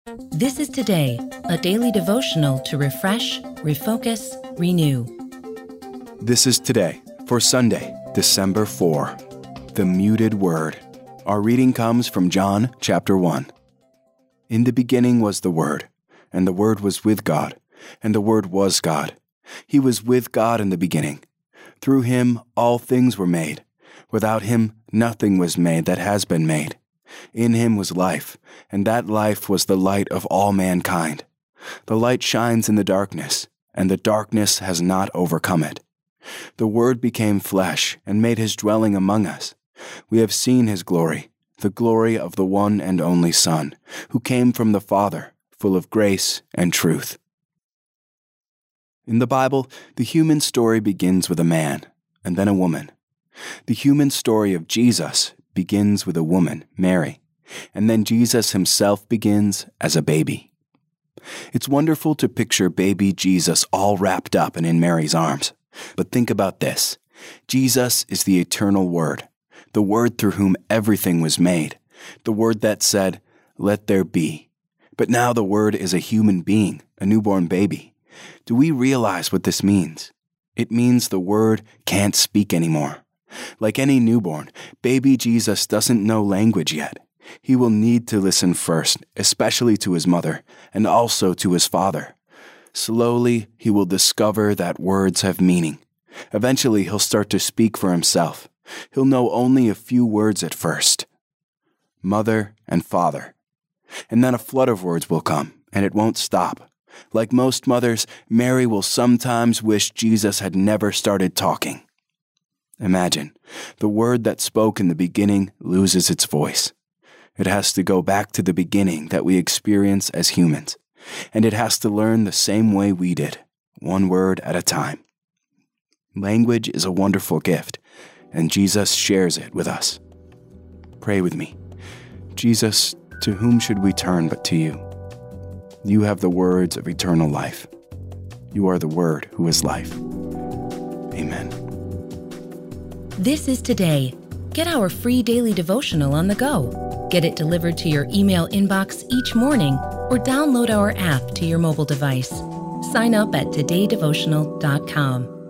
This is Today, a daily devotional to refresh, refocus, renew. This is Today for Sunday, December 4. The Muted Word. Our reading comes from John chapter 1. In the beginning was the Word, and the Word was with God, and the Word was God. He was with God in the beginning. Through him all things were made. Without him nothing was made that has been made. In him was life, and that life was the light of all mankind. The light shines in the darkness, and the darkness has not overcome it. The Word became flesh and made his dwelling among us. We have seen his glory, the glory of the one and only Son, who came from the Father, full of grace and truth. In the Bible, the human story begins with a man, and then a woman. The human story of Jesus begins with a woman, Mary, and then Jesus himself begins as a baby. It's wonderful to picture baby Jesus all wrapped up and in Mary's arms. But think about this. Jesus is the eternal Word, the Word through whom everything was made, the Word that said, "Let there be." But now the Word is a human being, a newborn baby. Do we realize what this means? It means the Word can't speak anymore. Like any newborn, baby Jesus doesn't know language yet. He will need to listen first, especially to his mother, and also to his father. Slowly, he will discover that words have meaning. Eventually, he'll start to speak for himself. He'll know only a few words at first. Mother and father. And then a flood of words will come, and it won't stop. Like most mothers, Mary will sometimes wish Jesus had never started talking. Imagine, the Word that spoke in the beginning loses its voice. It has to go back to the beginning that we experience as humans, and it has to learn the same way we did, one word at a time. Language is a wonderful gift, and Jesus shares it with us. Pray with me. Jesus, to whom should we turn but to you? You have the words of eternal life. You are the Word who is life. Amen. This is Today. Get our free daily devotional on the go. Get it delivered to your email inbox each morning or download our app to your mobile device. Sign up at todaydevotional.com.